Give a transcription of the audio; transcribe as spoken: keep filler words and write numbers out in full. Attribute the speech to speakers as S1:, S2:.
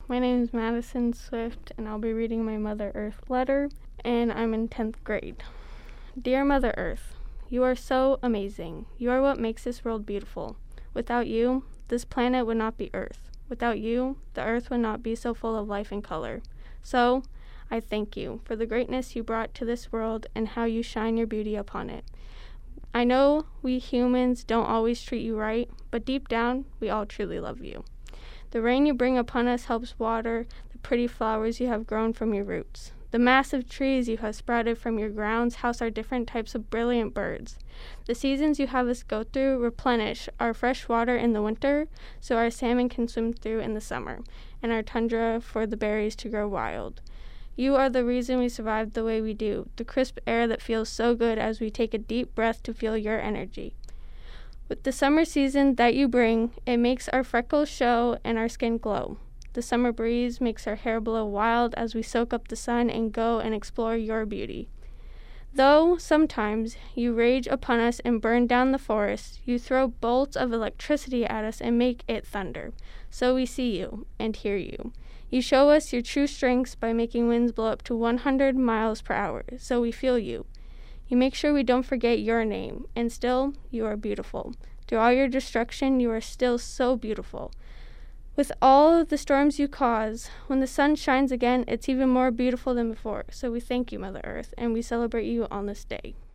S1: My name is Madison Swift, and I'll be reading my Mother Earth letter, and I'm in tenth grade. Dear Mother Earth, you are so amazing. You are what makes this world beautiful. Without you, this planet would not be Earth. Without you, the Earth would not be so full of life and color. So, I thank you for the greatness you brought to this world and how you shine your beauty upon it. I know we humans don't always treat you right, but deep down, we all truly love you. The rain you bring upon us helps water the pretty flowers you have grown from your roots. The massive trees you have sprouted from your grounds house our different types of brilliant birds. The seasons you have us go through replenish our fresh water in the winter, so our salmon can swim through in the summer, and our tundra for the berries to grow wild. You are the reason we survive the way we do, the crisp air that feels so good as we take a deep breath to feel your energy. With the summer season that you bring, it makes our freckles show and our skin glow. The summer breeze makes our hair blow wild as we soak up the sun and go and explore your beauty. Though sometimes you rage upon us and burn down the forest, you throw bolts of electricity at us and make it thunder. So we see you and hear you. You show us your true strengths by making winds blow up to one hundred miles per hour, so we feel you. You make sure we don't forget your name, and still, you are beautiful. Through all your destruction, you are still so beautiful. With all of the storms you cause, when the sun shines again, it's even more beautiful than before. So we thank you, Mother Earth, and we celebrate you on this day.